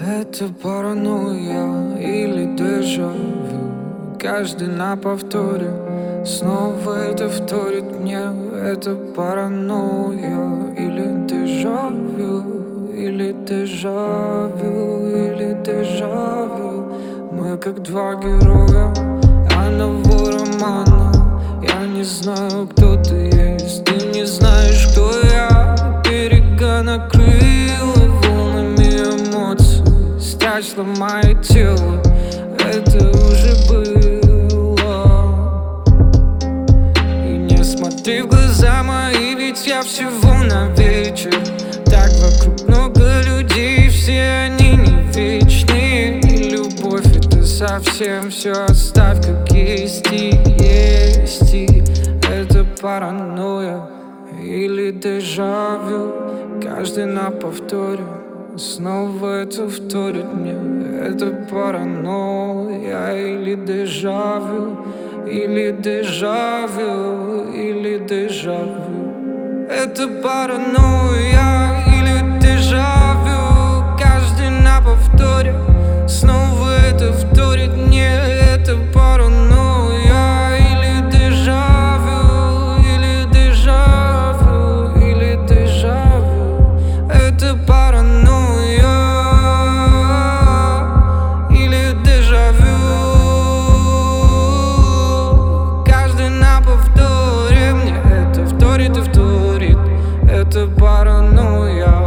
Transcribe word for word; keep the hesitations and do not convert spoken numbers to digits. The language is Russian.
Это паранойя или дежавю. Каждый на повторе снова это вторит мне. Это паранойя или дежавю, или дежавю, или дежавю. Мы как два героя одного романа. Я не знаю, кто ты есть, ты не знаешь, кто я. Берега накрыла волнами эмоций, стяжла мое тело, это уже было. И не смотри в глаза мои, ведь я всего на вечер. Так вокруг много людей, все они не вечные. И любовь — это совсем все, оставь как есть и есть. И это паранойя или дежавю. Каждый на повторе снова это вторит мне. Это паранойя или дежавю, или дежавю, или дежавю. Это паранойя или дежавю. Каждый на повторе снова это вторит мне. Это паранойя или дежавю, или дежавю, или дежавю. Это паранойя или дежавю. Каждый на повторе мне это вторит и вторит. Это паранойя.